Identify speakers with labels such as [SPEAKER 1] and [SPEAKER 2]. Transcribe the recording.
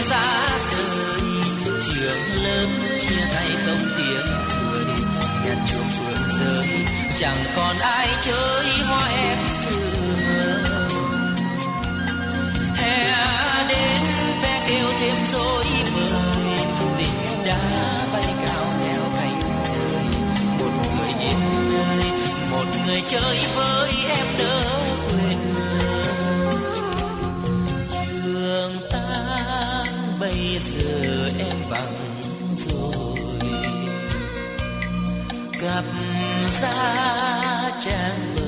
[SPEAKER 1] xa đời. Trường lớn chia tay không tiếng cười, đèn chuông phương rơi chẳng còn ai chơi hoa em xưa. Hè đến ve kêu thêm dối bời, tình đã bay cao theo cánh trời. Một người đến nơi, một người chơi với em đỡ quên. Trường tan bây giờ em vắng rồi, gặp ra trang bờ.